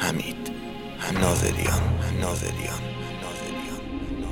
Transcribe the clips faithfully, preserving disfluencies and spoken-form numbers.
حمید ناظریان ناظریان ناظریان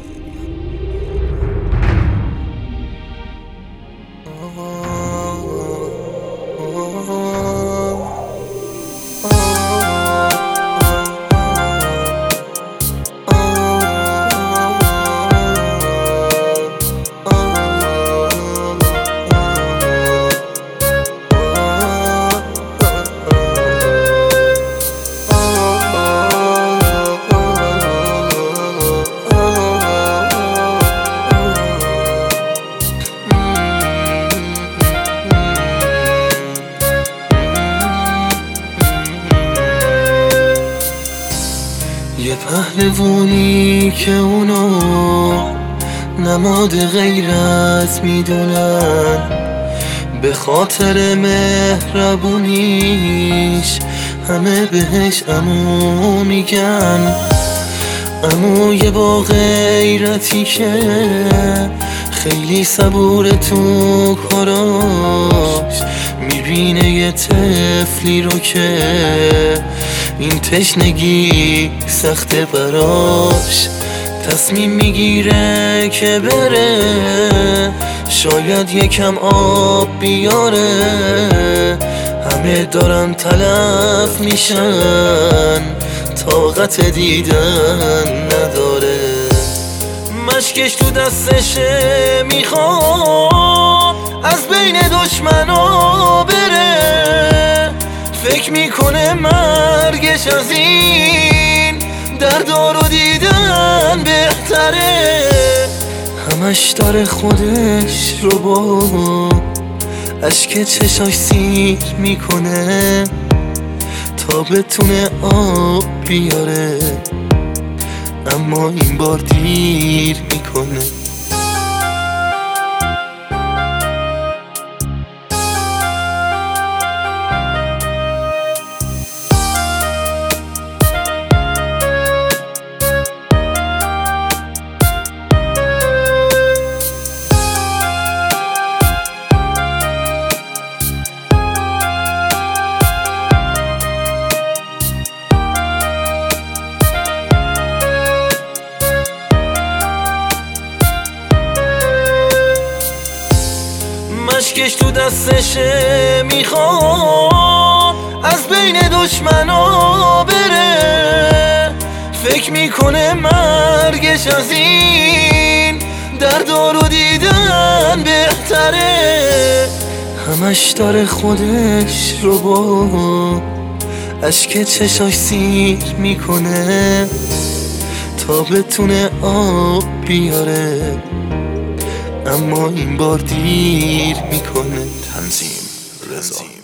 یه پهلوانی که اونو نماد غیرت میدونن، به خاطر مهربونیش همه بهش عمو میگن. عموی با غیرتی که خیلی صبور تو کاراش، میبینه یه طفلی رو که این تشنگی سخته براش. تصمیم میگیره که بره، شاید یکم آب بیاره. همه دارن تلف میشن، طاقت دیدن نداره. مشکش تو دستشه، میخواد از بین دشمنا بره. فکر میکنه مرگش از این دردا رو دیدن بهتره. همش داره خودش رو با اشک چشاش سیر میکنه تا بتونه آب بیاره، اما این بار دیر میکنه. مشکش تو دستشه، میخواد از بین دشمنا بره. فکر میکنه مرگش از این دردا رو دیدن بهتره. همش داره خودش رو با اشک چشاش سیر میکنه تا بتونه آب بیاره، اما این بار دیر میکنه. تنظیم رضا.